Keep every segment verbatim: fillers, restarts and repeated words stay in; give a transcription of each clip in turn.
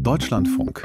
Deutschlandfunk.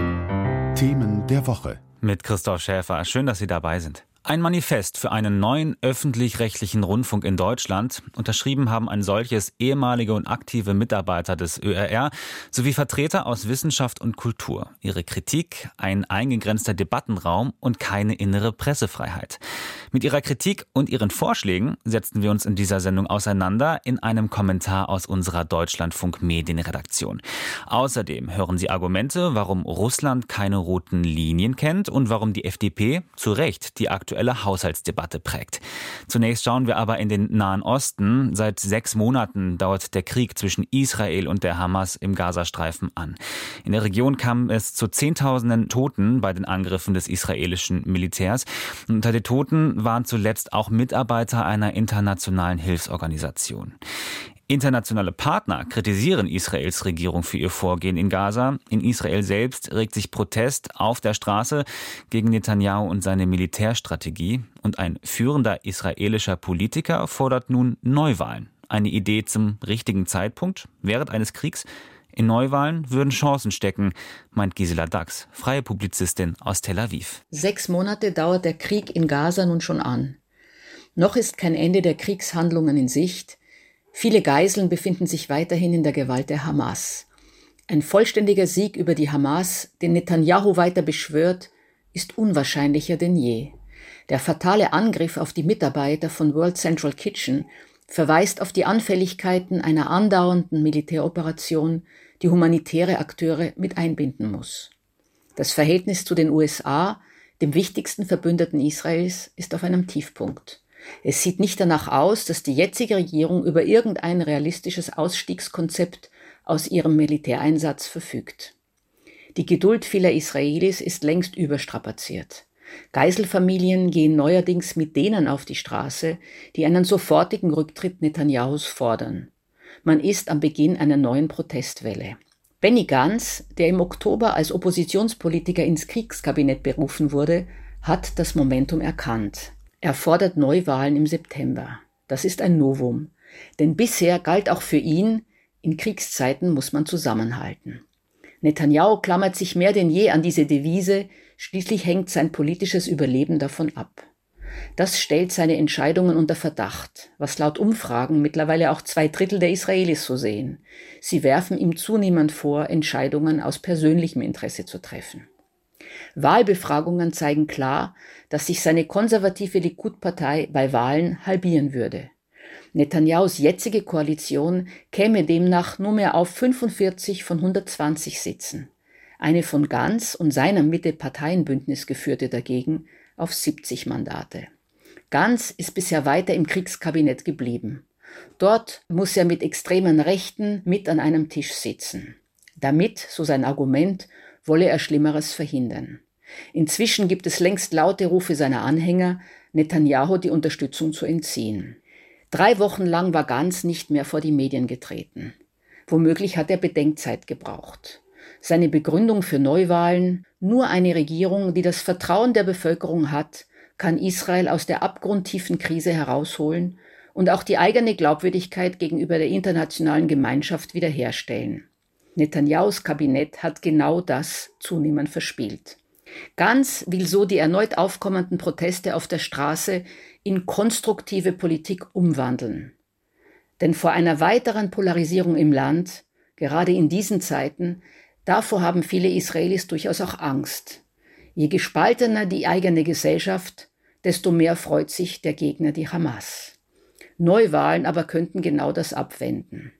Themen der Woche. Mit Christoph Schäfer. Schön, dass Sie dabei sind. Ein Manifest für einen neuen öffentlich-rechtlichen Rundfunk in Deutschland. Unterschrieben haben ein solches ehemalige und aktive Mitarbeiter des Ö R R sowie Vertreter aus Wissenschaft und Kultur. Ihre Kritik: ein eingegrenzter Debattenraum und keine innere Pressefreiheit. Mit ihrer Kritik und ihren Vorschlägen setzten wir uns in dieser Sendung auseinander in einem Kommentar aus unserer Deutschlandfunk-Medienredaktion. Außerdem hören Sie Argumente, warum Russland keine roten Linien kennt und warum die F D P zu Recht die aktuelle Haushaltsdebatte prägt. Zunächst schauen wir aber in den Nahen Osten. Seit sechs Monaten dauert der Krieg zwischen Israel und der Hamas im Gazastreifen an. In der Region kam es zu Zehntausenden Toten bei den Angriffen des israelischen Militärs. Und unter den Toten waren zuletzt auch Mitarbeiter einer internationalen Hilfsorganisation. Internationale Partner kritisieren Israels Regierung für ihr Vorgehen in Gaza. In Israel selbst regt sich Protest auf der Straße gegen Netanyahu und seine Militärstrategie. Und ein führender israelischer Politiker fordert nun Neuwahlen. Eine Idee zum richtigen Zeitpunkt während eines Kriegs? In Neuwahlen würden Chancen stecken, meint Gisela Dax, freie Publizistin aus Tel Aviv. Sechs Monate dauert der Krieg in Gaza nun schon an. Noch ist kein Ende der Kriegshandlungen in Sicht. Viele Geiseln befinden sich weiterhin in der Gewalt der Hamas. Ein vollständiger Sieg über die Hamas, den Netanyahu weiter beschwört, ist unwahrscheinlicher denn je. Der fatale Angriff auf die Mitarbeiter von World Central Kitchen verweist auf die Anfälligkeiten einer andauernden Militäroperation, die humanitäre Akteure mit einbinden muss. Das Verhältnis zu den U S A, dem wichtigsten Verbündeten Israels, ist auf einem Tiefpunkt. Es sieht nicht danach aus, dass die jetzige Regierung über irgendein realistisches Ausstiegskonzept aus ihrem Militäreinsatz verfügt. Die Geduld vieler Israelis ist längst überstrapaziert. Geiselfamilien gehen neuerdings mit denen auf die Straße, die einen sofortigen Rücktritt Netanyahus fordern. Man ist am Beginn einer neuen Protestwelle. Benny Gantz, der im Oktober als Oppositionspolitiker ins Kriegskabinett berufen wurde, hat das Momentum erkannt. Er fordert Neuwahlen im September. Das ist ein Novum. Denn bisher galt auch für ihn, in Kriegszeiten muss man zusammenhalten. Netanyahu klammert sich mehr denn je an diese Devise, schließlich hängt sein politisches Überleben davon ab. Das stellt seine Entscheidungen unter Verdacht, was laut Umfragen mittlerweile auch zwei Drittel der Israelis so sehen. Sie werfen ihm zunehmend vor, Entscheidungen aus persönlichem Interesse zu treffen. Wahlbefragungen zeigen klar, dass sich seine konservative Likud-Partei bei Wahlen halbieren würde. Netanyahus jetzige Koalition käme demnach nur mehr auf fünfundvierzig von hundertzwanzig Sitzen. Eine von Gantz und seinem Mitte-Parteienbündnis geführte dagegen auf siebzig Mandate. Gantz ist bisher weiter im Kriegskabinett geblieben. Dort muss er mit extremen Rechten mit an einem Tisch sitzen. Damit, so sein Argument, wolle er Schlimmeres verhindern. Inzwischen gibt es längst laute Rufe seiner Anhänger, Netanyahu die Unterstützung zu entziehen. Drei Wochen lang war Gantz nicht mehr vor die Medien getreten. Womöglich hat er Bedenkzeit gebraucht. Seine Begründung für Neuwahlen: nur eine Regierung, die das Vertrauen der Bevölkerung hat, kann Israel aus der abgrundtiefen Krise herausholen und auch die eigene Glaubwürdigkeit gegenüber der internationalen Gemeinschaft wiederherstellen. Netanyahus Kabinett hat genau das zunehmend verspielt. Gantz will so die erneut aufkommenden Proteste auf der Straße in konstruktive Politik umwandeln. Denn vor einer weiteren Polarisierung im Land, gerade in diesen Zeiten, davor haben viele Israelis durchaus auch Angst. Je gespaltener die eigene Gesellschaft, desto mehr freut sich der Gegner die Hamas. Neuwahlen aber könnten genau das abwenden.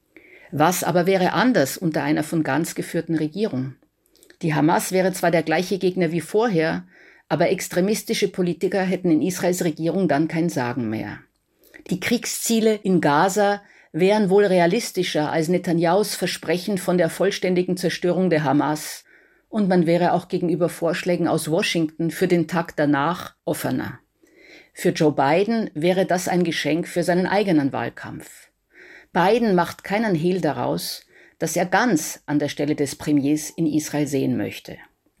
Was aber wäre anders unter einer von Gantz geführten Regierung? Die Hamas wäre zwar der gleiche Gegner wie vorher, aber extremistische Politiker hätten in Israels Regierung dann kein Sagen mehr. Die Kriegsziele in Gaza wären wohl realistischer als Netanyahus Versprechen von der vollständigen Zerstörung der Hamas, und man wäre auch gegenüber Vorschlägen aus Washington für den Tag danach offener. Für Joe Biden wäre das ein Geschenk für seinen eigenen Wahlkampf. Biden macht keinen Hehl daraus, dass er Gantz an der Stelle des Premiers in Israel sehen möchte.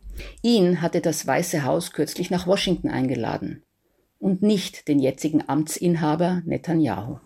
Ihn hatte das Weiße Haus kürzlich nach Washington eingeladen und nicht den jetzigen Amtsinhaber Netanyahu.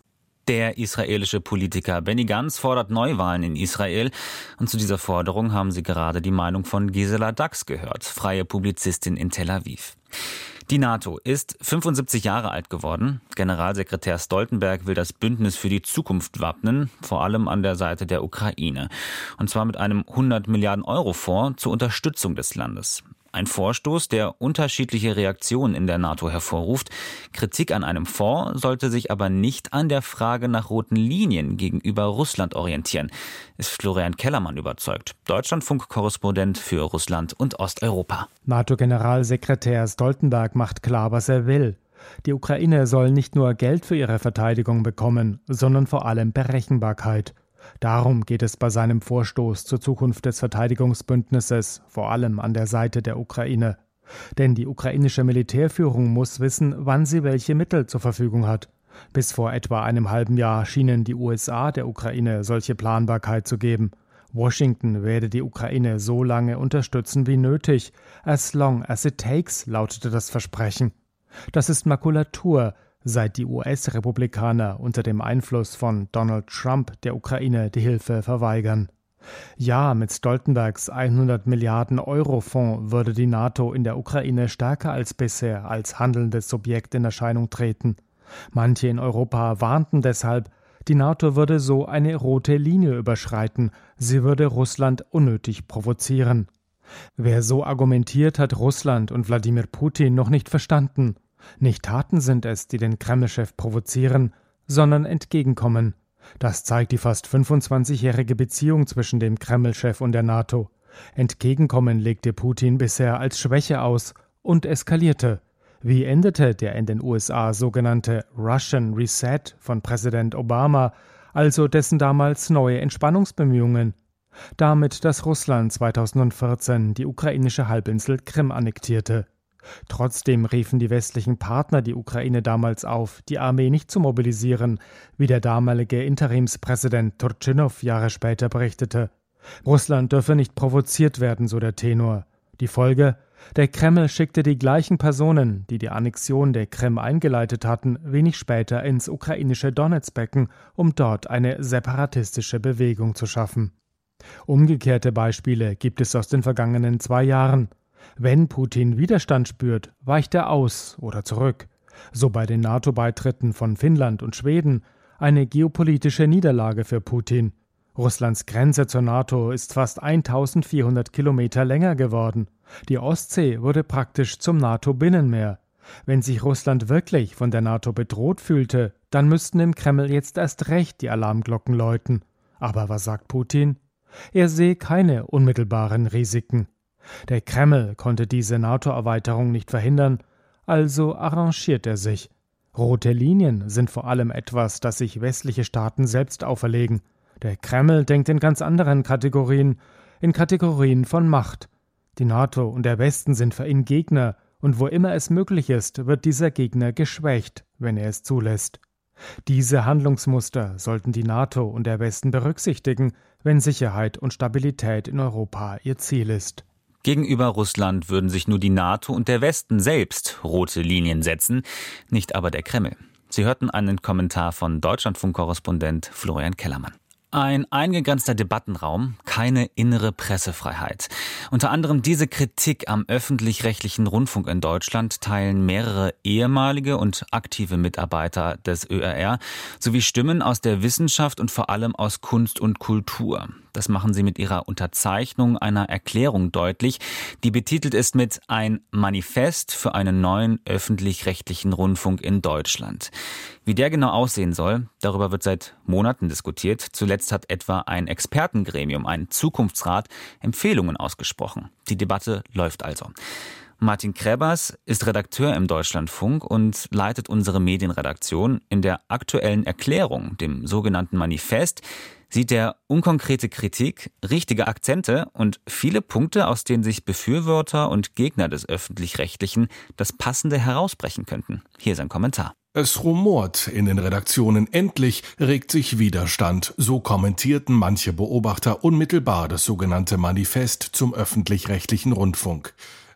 Der israelische Politiker Benny Gantz fordert Neuwahlen in Israel. Und zu dieser Forderung haben Sie gerade die Meinung von Gisela Dax gehört, freie Publizistin in Tel Aviv. Die NATO ist fünfundsiebzig Jahre alt geworden. Generalsekretär Stoltenberg will das Bündnis für die Zukunft wappnen, vor allem an der Seite der Ukraine. Und zwar mit einem hundert Milliarden Euro Fonds zur Unterstützung des Landes. Ein Vorstoß, der unterschiedliche Reaktionen in der NATO hervorruft. Kritik an einem Fonds sollte sich aber nicht an der Frage nach roten Linien gegenüber Russland orientieren, ist Florian Kellermann überzeugt, Deutschlandfunk-Korrespondent für Russland und Osteuropa. NATO-Generalsekretär Stoltenberg macht klar, was er will. Die Ukraine soll nicht nur Geld für ihre Verteidigung bekommen, sondern vor allem Berechenbarkeit. Darum geht es bei seinem Vorstoß zur Zukunft des Verteidigungsbündnisses, vor allem an der Seite der Ukraine. Denn die ukrainische Militärführung muss wissen, wann sie welche Mittel zur Verfügung hat. Bis vor etwa einem halben Jahr schienen die U S A der Ukraine solche Planbarkeit zu geben. Washington werde die Ukraine so lange unterstützen wie nötig. As long as it takes, lautete das Versprechen. Das ist Makulatur, seit die U S-Republikaner unter dem Einfluss von Donald Trump der Ukraine die Hilfe verweigern. Ja, mit Stoltenbergs hundert Milliarden Euro Fonds würde die NATO in der Ukraine stärker als bisher als handelndes Subjekt in Erscheinung treten. Manche in Europa warnten deshalb, die NATO würde so eine rote Linie überschreiten, sie würde Russland unnötig provozieren. Wer so argumentiert, hat Russland und Wladimir Putin noch nicht verstanden. Nicht Taten sind es, die den Kreml-Chef provozieren, sondern Entgegenkommen. Das zeigt die fast fünfundzwanzigjährige Beziehung zwischen dem Kreml-Chef und der NATO. Entgegenkommen legte Putin bisher als Schwäche aus und eskalierte. Wie endete der in den U S A sogenannte Russian Reset von Präsident Obama, also dessen damals neue Entspannungsbemühungen? Damit, dass Russland zweitausendvierzehn die ukrainische Halbinsel Krim annektierte. Trotzdem riefen die westlichen Partner die Ukraine damals auf, die Armee nicht zu mobilisieren, wie der damalige Interimspräsident Turchynov Jahre später berichtete. Russland dürfe nicht provoziert werden, so der Tenor. Die Folge? Der Kreml schickte die gleichen Personen, die die Annexion der Krim eingeleitet hatten, wenig später ins ukrainische Donezbecken, um dort eine separatistische Bewegung zu schaffen. Umgekehrte Beispiele gibt es aus den vergangenen zwei Jahren. Wenn Putin Widerstand spürt, weicht er aus oder zurück. So bei den NATO-Beitritten von Finnland und Schweden, eine geopolitische Niederlage für Putin. Russlands Grenze zur NATO ist fast eintausendvierhundert Kilometer länger geworden. Die Ostsee wurde praktisch zum NATO-Binnenmeer. Wenn sich Russland wirklich von der NATO bedroht fühlte, dann müssten im Kreml jetzt erst recht die Alarmglocken läuten. Aber was sagt Putin? Er sehe keine unmittelbaren Risiken. Der Kreml konnte diese NATO-Erweiterung nicht verhindern, also arrangiert er sich. Rote Linien sind vor allem etwas, das sich westliche Staaten selbst auferlegen. Der Kreml denkt in ganz anderen Kategorien, in Kategorien von Macht. Die NATO und der Westen sind für ihn Gegner, und wo immer es möglich ist, wird dieser Gegner geschwächt, wenn er es zulässt. Diese Handlungsmuster sollten die NATO und der Westen berücksichtigen, wenn Sicherheit und Stabilität in Europa ihr Ziel ist. Gegenüber Russland würden sich nur die NATO und der Westen selbst rote Linien setzen, nicht aber der Kreml. Sie hörten einen Kommentar von Deutschlandfunk-Korrespondent Florian Kellermann. Ein eingegrenzter Debattenraum, keine innere Pressefreiheit. Unter anderem diese Kritik am öffentlich-rechtlichen Rundfunk in Deutschland teilen mehrere ehemalige und aktive Mitarbeiter des Ö R R sowie Stimmen aus der Wissenschaft und vor allem aus Kunst und Kultur. Das machen sie mit ihrer Unterzeichnung einer Erklärung deutlich, die betitelt ist mit »Ein Manifest für einen neuen öffentlich-rechtlichen Rundfunk in Deutschland«. Wie der genau aussehen soll, darüber wird seit Monaten diskutiert. Zuletzt hat etwa ein Expertengremium, ein Zukunftsrat, Empfehlungen ausgesprochen. Die Debatte läuft also. Martin Krebers ist Redakteur im Deutschlandfunk und leitet unsere Medienredaktion. In der aktuellen Erklärung, dem sogenannten Manifest, sieht er unkonkrete Kritik, richtige Akzente und viele Punkte, aus denen sich Befürworter und Gegner des Öffentlich-Rechtlichen das Passende herausbrechen könnten. Hier ist ein Kommentar. Es rumort in den Redaktionen, endlich regt sich Widerstand. So kommentierten manche Beobachter unmittelbar das sogenannte Manifest zum öffentlich-rechtlichen Rundfunk.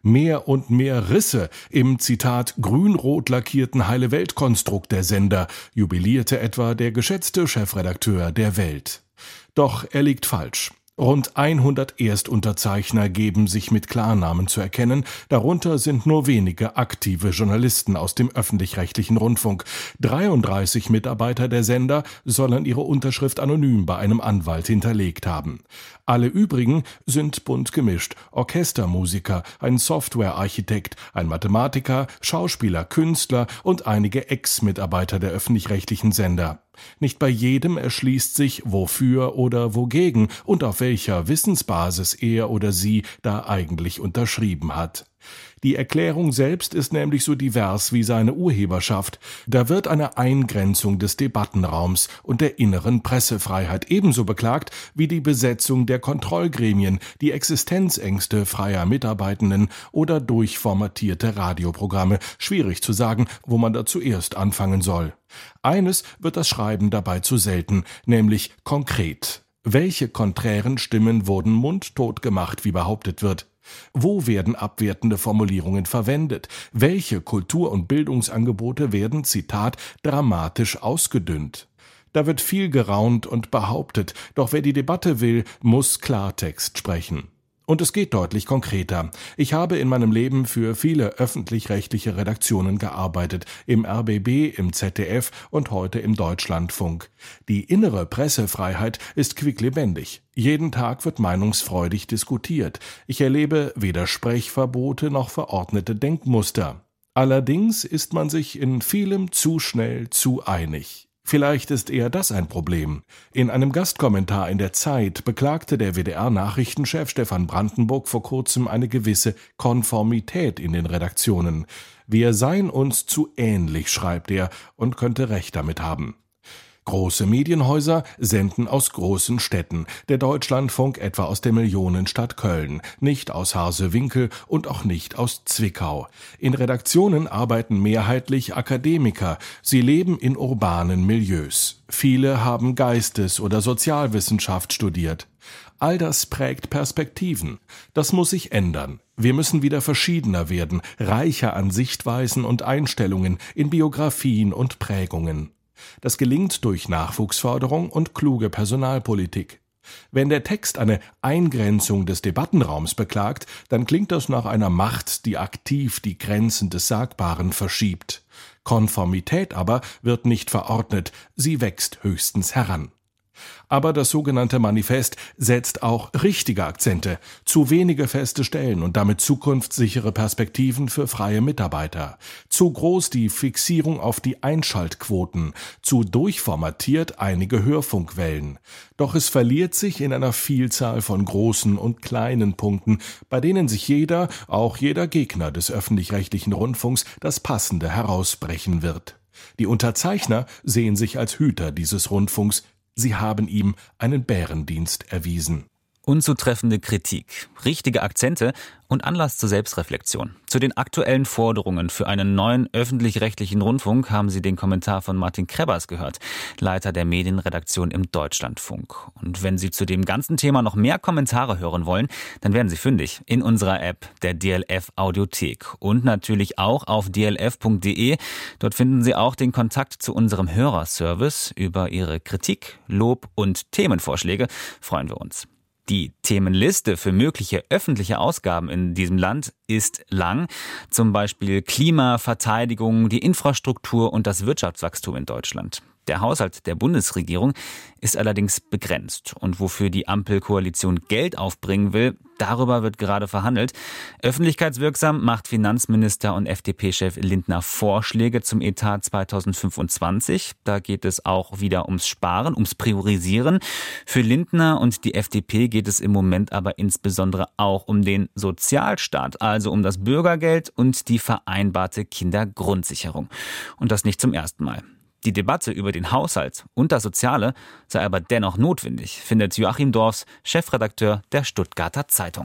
Mehr und mehr Risse im, Zitat, grün-rot lackierten Heile-Welt-Konstrukt der Sender, jubilierte etwa der geschätzte Chefredakteur der Welt. Doch er liegt falsch. Rund hundert Erstunterzeichner geben sich mit Klarnamen zu erkennen, darunter sind nur wenige aktive Journalisten aus dem öffentlich-rechtlichen Rundfunk. dreiunddreißig Mitarbeiter der Sender sollen ihre Unterschrift anonym bei einem Anwalt hinterlegt haben. Alle übrigen sind bunt gemischt: Orchestermusiker, ein Softwarearchitekt, ein Mathematiker, Schauspieler, Künstler und einige Ex-Mitarbeiter der öffentlich-rechtlichen Sender. Nicht bei jedem erschließt sich, wofür oder wogegen und auf welcher Wissensbasis er oder sie da eigentlich unterschrieben hat. Die Erklärung selbst ist nämlich so divers wie seine Urheberschaft. Da wird eine Eingrenzung des Debattenraums und der inneren Pressefreiheit ebenso beklagt wie die Besetzung der Kontrollgremien, die Existenzängste freier Mitarbeitenden oder durchformatierte Radioprogramme. Schwierig zu sagen, wo man da zuerst anfangen soll. Eines wird das Schreiben dabei zu selten, nämlich konkret. Welche konträren Stimmen wurden mundtot gemacht, wie behauptet wird? Wo werden abwertende Formulierungen verwendet? Welche Kultur- und Bildungsangebote werden, Zitat, dramatisch ausgedünnt? Da wird viel geraunt und behauptet, doch wer die Debatte will, muss Klartext sprechen. Und es geht deutlich konkreter. Ich habe in meinem Leben für viele öffentlich-rechtliche Redaktionen gearbeitet, im R B B, im Z D F und heute im Deutschlandfunk. Die innere Pressefreiheit ist quicklebendig. Jeden Tag wird meinungsfreudig diskutiert. Ich erlebe weder Sprechverbote noch verordnete Denkmuster. Allerdings ist man sich in vielem zu schnell zu einig. Vielleicht ist eher das ein Problem. In einem Gastkommentar in der Zeit beklagte der W D R-Nachrichtenchef Stefan Brandenburg vor kurzem eine gewisse Konformität in den Redaktionen. Wir seien uns zu ähnlich, schreibt er, und könnte recht damit haben. Große Medienhäuser senden aus großen Städten, der Deutschlandfunk etwa aus der Millionenstadt Köln, nicht aus Harsewinkel und auch nicht aus Zwickau. In Redaktionen arbeiten mehrheitlich Akademiker, sie leben in urbanen Milieus. Viele haben Geistes- oder Sozialwissenschaft studiert. All das prägt Perspektiven. Das muss sich ändern. Wir müssen wieder verschiedener werden, reicher an Sichtweisen und Einstellungen, in Biografien und Prägungen. Das gelingt durch Nachwuchsförderung und kluge Personalpolitik. Wenn der Text eine Eingrenzung des Debattenraums beklagt, dann klingt das nach einer Macht, die aktiv die Grenzen des Sagbaren verschiebt. Konformität aber wird nicht verordnet, sie wächst höchstens heran. Aber das sogenannte Manifest setzt auch richtige Akzente, zu wenige feste Stellen und damit zukunftssichere Perspektiven für freie Mitarbeiter. Zu groß die Fixierung auf die Einschaltquoten, zu durchformatiert einige Hörfunkwellen. Doch es verliert sich in einer Vielzahl von großen und kleinen Punkten, bei denen sich jeder, auch jeder Gegner des öffentlich-rechtlichen Rundfunks, das Passende herausbrechen wird. Die Unterzeichner sehen sich als Hüter dieses Rundfunks. Sie haben ihm einen Bärendienst erwiesen. Unzutreffende Kritik, richtige Akzente und Anlass zur Selbstreflexion. Zu den aktuellen Forderungen für einen neuen öffentlich-rechtlichen Rundfunk haben Sie den Kommentar von Martin Krebbers gehört, Leiter der Medienredaktion im Deutschlandfunk. Und wenn Sie zu dem ganzen Thema noch mehr Kommentare hören wollen, dann werden Sie fündig in unserer App, der D L F Audiothek. Und natürlich auch auf d l f punkt d e. Dort finden Sie auch den Kontakt zu unserem Hörerservice. Über Ihre Kritik, Lob und Themenvorschläge freuen wir uns. Die Themenliste für mögliche öffentliche Ausgaben in diesem Land ist lang. Zum Beispiel Klima, Verteidigung, die Infrastruktur und das Wirtschaftswachstum in Deutschland. Der Haushalt der Bundesregierung ist allerdings begrenzt. Und wofür die Ampelkoalition Geld aufbringen will, darüber wird gerade verhandelt. Öffentlichkeitswirksam macht Finanzminister und F D P-Chef Lindner Vorschläge zum Etat zweitausendfünfundzwanzig. Da geht es auch wieder ums Sparen, ums Priorisieren. Für Lindner und die F D P geht es im Moment aber insbesondere auch um den Sozialstaat, also um das Bürgergeld und die vereinbarte Kindergrundsicherung. Und das nicht zum ersten Mal. Die Debatte über den Haushalt und das Soziale sei aber dennoch notwendig, findet Joachim Dorfs, Chefredakteur der Stuttgarter Zeitung.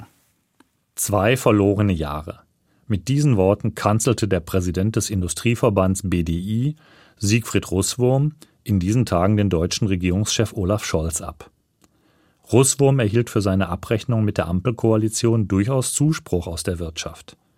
Zwei verlorene Jahre. Mit diesen Worten kanzelte der Präsident des Industrieverbands B D I, Siegfried Russwurm, in diesen Tagen den deutschen Regierungschef Olaf Scholz ab. Russwurm erhielt für seine Abrechnung mit der Ampelkoalition durchaus Zuspruch aus der Wirtschaft.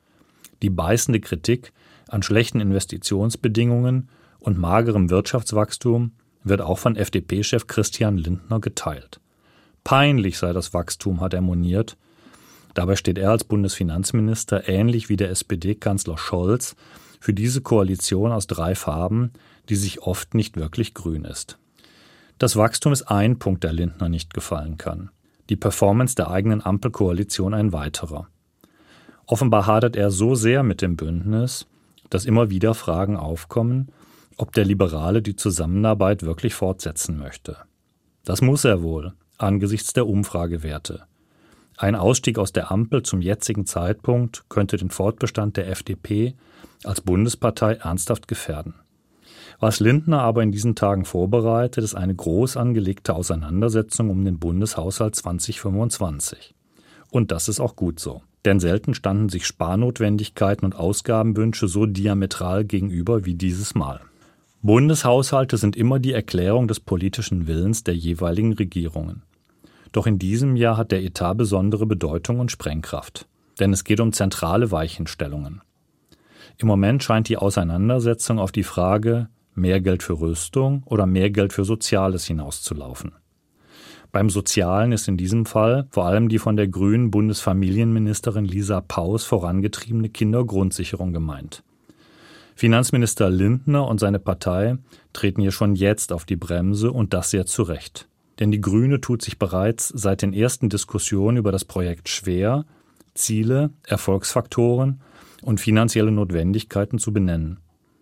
Die beißende Kritik an schlechten Investitionsbedingungen und magerem Wirtschaftswachstum wird auch von F D P-Chef Christian Lindner geteilt. Peinlich sei das Wachstum, hat er moniert. Dabei steht er als Bundesfinanzminister, ähnlich wie der S P D-Kanzler Scholz, für diese Koalition aus drei Farben, die sich oft nicht wirklich grün ist. Das Wachstum ist ein Punkt, der Lindner nicht gefallen kann. Die Performance der eigenen Ampelkoalition ein weiterer. Offenbar hadert er so sehr mit dem Bündnis, dass immer wieder Fragen aufkommen, ob der Liberale die Zusammenarbeit wirklich fortsetzen möchte. Das muss er wohl, angesichts der Umfragewerte. Ein Ausstieg aus der Ampel zum jetzigen Zeitpunkt könnte den Fortbestand der F D P als Bundespartei ernsthaft gefährden. Was Lindner aber in diesen Tagen vorbereitet, ist eine groß angelegte Auseinandersetzung um den Bundeshaushalt zwanzig fünfundzwanzig. Und das ist auch gut so. Denn selten standen sich Sparnotwendigkeiten und Ausgabenwünsche so diametral gegenüber wie dieses Mal. Bundeshaushalte sind immer die Erklärung des politischen Willens der jeweiligen Regierungen. Doch in diesem Jahr hat der Etat besondere Bedeutung und Sprengkraft. Denn es geht um zentrale Weichenstellungen. Im Moment scheint die Auseinandersetzung auf die Frage, mehr Geld für Rüstung oder mehr Geld für Soziales hinauszulaufen. Beim Sozialen ist in diesem Fall vor allem die von der grünen Bundesfamilienministerin Lisa Paus vorangetriebene Kindergrundsicherung gemeint. Finanzminister Lindner und seine Partei treten hier schon jetzt auf die Bremse und das sehr zu Recht. Denn die Grüne tut sich bereits seit den ersten Diskussionen über das Projekt schwer, Ziele, Erfolgsfaktoren und finanzielle Notwendigkeiten zu benennen.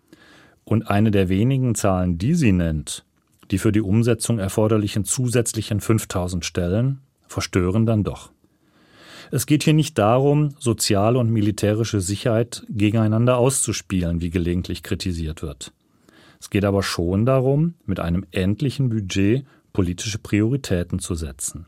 Und eine der wenigen Zahlen, die sie nennt, die für die Umsetzung erforderlichen zusätzlichen fünftausend Stellen, verstören dann doch. Es geht hier nicht darum, soziale und militärische Sicherheit gegeneinander auszuspielen, wie gelegentlich kritisiert wird. Es geht aber schon darum, mit einem endlichen Budget politische Prioritäten zu setzen.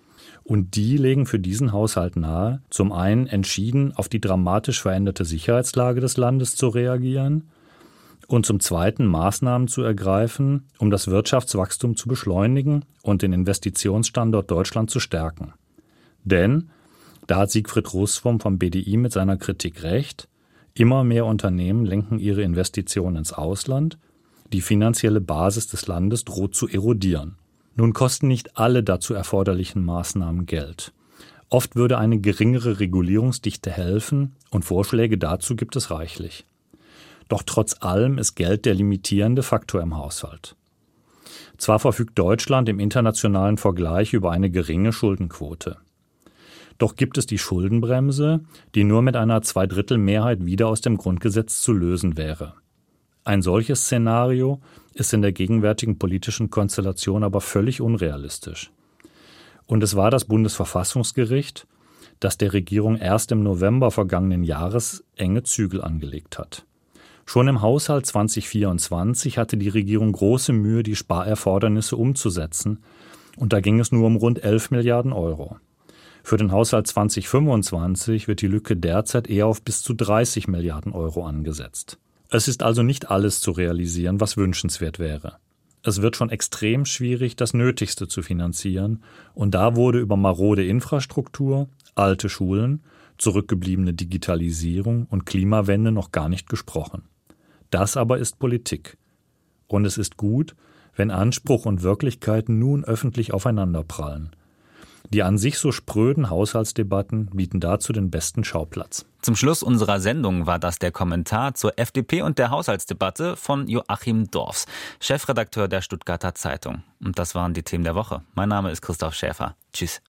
Und die legen für diesen Haushalt nahe, zum einen entschieden auf die dramatisch veränderte Sicherheitslage des Landes zu reagieren und zum Zweiten Maßnahmen zu ergreifen, um das Wirtschaftswachstum zu beschleunigen und den Investitionsstandort Deutschland zu stärken. Denn, da hat Siegfried Russwurm vom B D I mit seiner Kritik recht, immer mehr Unternehmen lenken ihre Investitionen ins Ausland, die finanzielle Basis des Landes droht zu erodieren. Nun kosten nicht alle dazu erforderlichen Maßnahmen Geld. Oft würde eine geringere Regulierungsdichte helfen und Vorschläge dazu gibt es reichlich. Doch trotz allem ist Geld der limitierende Faktor im Haushalt. Zwar verfügt Deutschland im internationalen Vergleich über eine geringe Schuldenquote. Doch gibt es die Schuldenbremse, die nur mit einer Zweidrittelmehrheit wieder aus dem Grundgesetz zu lösen wäre. Ein solches Szenario ist in der gegenwärtigen politischen Konstellation aber völlig unrealistisch. Und es war das Bundesverfassungsgericht, das der Regierung erst im November vergangenen Jahres enge Zügel angelegt hat. Schon im Haushalt zwanzig vierundzwanzig hatte die Regierung große Mühe, die Sparerfordernisse umzusetzen, und da ging es nur um rund elf Milliarden Euro. Für den Haushalt zwanzig fünfundzwanzig wird die Lücke derzeit eher auf bis zu dreißig Milliarden Euro angesetzt. Es ist also nicht alles zu realisieren, was wünschenswert wäre. Es wird schon extrem schwierig, das Nötigste zu finanzieren, und da wurde über marode Infrastruktur, alte Schulen, zurückgebliebene Digitalisierung und Klimawende noch gar nicht gesprochen. Das aber ist Politik. Und es ist gut, wenn Anspruch und Wirklichkeit nun öffentlich aufeinanderprallen. Die an sich so spröden Haushaltsdebatten bieten dazu den besten Schauplatz. Zum Schluss unserer Sendung war das der Kommentar zur F D P und der Haushaltsdebatte von Joachim Dorfs, Chefredakteur der Stuttgarter Zeitung. Und das waren die Themen der Woche. Mein Name ist Christoph Schäfer. Tschüss.